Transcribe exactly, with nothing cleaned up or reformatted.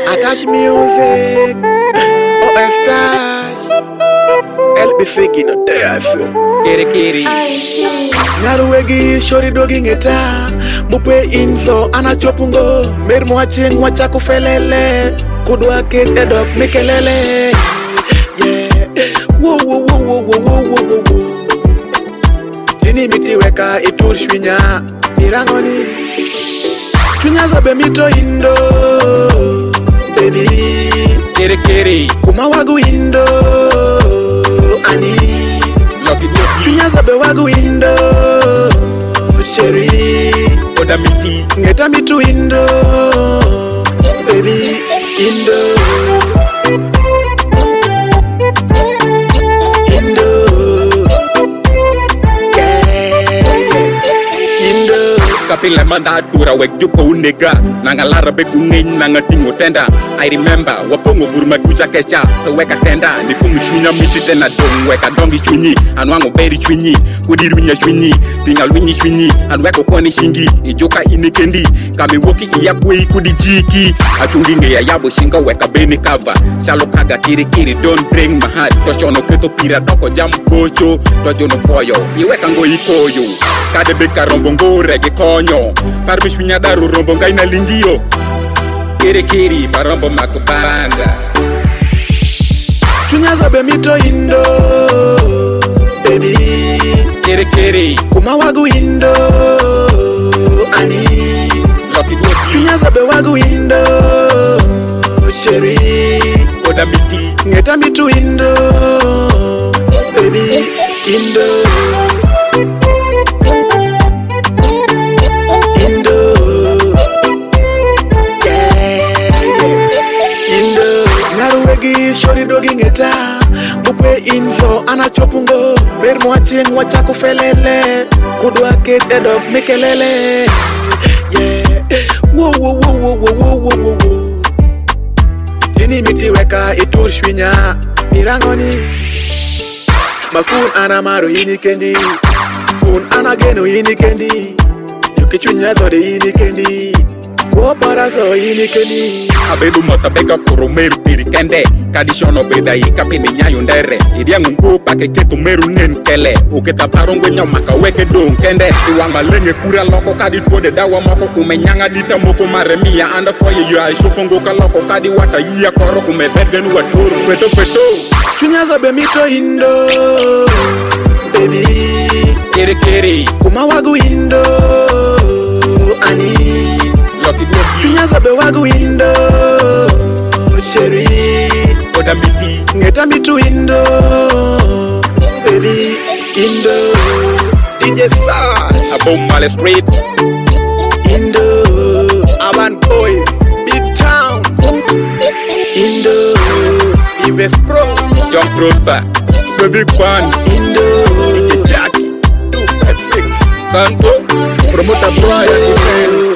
Attach music, O S Stars, L B C Gino Teas, Kiri Kiri. Naruegi shori dogi ngeta, mupe inzo anachopungo, mer mwaching wacha kufelele, kudwa kid edok mikelele. Yeah, wo wo wo wo wo wo wo wo. Jini miti weka itur shwinya, irangoni. Shwinya zobe mito indo, baby. Kiri Kiri. Kuma wagu indo, ani. Lucky Lucky. Shwinya zobe wagu indo, cherry. Oda miti. Ngeta mitu indo, baby, indo. Kapila manda tura wek jupo unega nanga lara be kungen nanga tingo tenda. I remember wapongo vurma tucha kecha weka tenda ni kumushunya miti tena dong weka dongi chunyi anwango beri chunyi kudirunya chunyi tingal winyi chunyi anweko kwani shingi ijoka inikendi kami woki iya kwe kudijiki achungi nge ya yabo shinga weka beni cover shalo kaga kiri kiri don't bring my heart toshono keto pira doko jam kocho tojono foyo iweka ngo ikoyo kade beka rombongo rege konyo parmishwinya daru rombonga ina lingio Kiri Kiri marombo makubanga Shwinya zobe mito indo, baby. Kiri Kiri. Kuma wagu indo, ani. Lucky Lucky. Shwinya zobe wagu indo, cherry. Oda miti. Ngeta mitu indo, baby, indo. Shori dogi ngeta, mupe inzo anachopungo, ber mwaching wacha kufelele, kudwa kid edok mikelele. Yeah, wo wo wo wo wo wo wo wo wo. Jini miti weka itur shwinya, irangoni. Makun ana maru yini kendi, kun ana geno yini kendi, yukichunya zode yini kendi. Ko paraso yini kendi. Abelu mota beka kurumeru piri kende kadishono beda ika pini nyayo ndere idia ngungu pake ketu meru nen kele uketa parongwe nyamaka weke don kende iwanga lenge kura loko kadi tuode dawa moko kumenyanga dita moko maremia anda foye yu aishupungu ka loko kadi wata iya koro kumebedenu waturu feto feto Shwinya zobe mito indo, baby. Kiri Kiri. Kuma wagu indo, ani. Lucky Lucky. Shwinya zobe wagu indo, cherry. Oda miti. Ngeta mitu indo, baby, indo. D J Sash. Above Male Street. Indo. Avan Boys. Big Town. Indo. Ives Pro. John Prosper. The Big Fan. Indo. Jackie. two five six. Santo. Promoter Brian.